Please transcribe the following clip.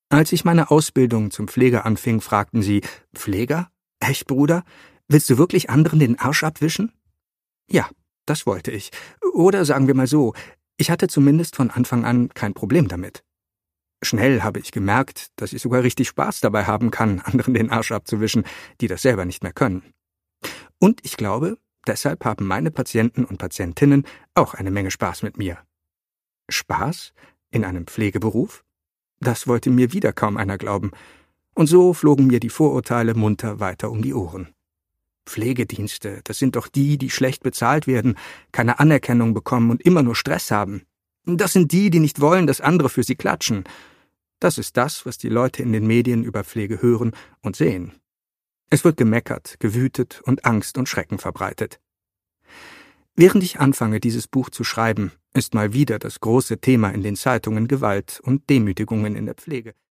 Als ich meine Ausbildung zum Pfleger anfing, fragten sie: »Pfleger? Echt, Bruder? Willst du wirklich anderen den Arsch abwischen?« Ja, das wollte ich. Oder sagen wir mal so, ich hatte zumindest von Anfang an kein Problem damit. Schnell habe ich gemerkt, dass ich sogar richtig Spaß dabei haben kann, anderen den Arsch abzuwischen, die das selber nicht mehr können. Und ich glaube, deshalb haben meine Patienten und Patientinnen auch eine Menge Spaß mit mir. Spaß? In einem Pflegeberuf? Das wollte mir wieder kaum einer glauben. Und so flogen mir die Vorurteile munter weiter um die Ohren. Pflegedienste, das sind doch die, die schlecht bezahlt werden, keine Anerkennung bekommen und immer nur Stress haben. Das sind die, die nicht wollen, dass andere für sie klatschen. Das ist das, was die Leute in den Medien über Pflege hören und sehen. Es wird gemeckert, gewütet und Angst und Schrecken verbreitet. Während ich anfange, dieses Buch zu schreiben, ist mal wieder das große Thema in den Zeitungen Gewalt und Demütigungen in der Pflege.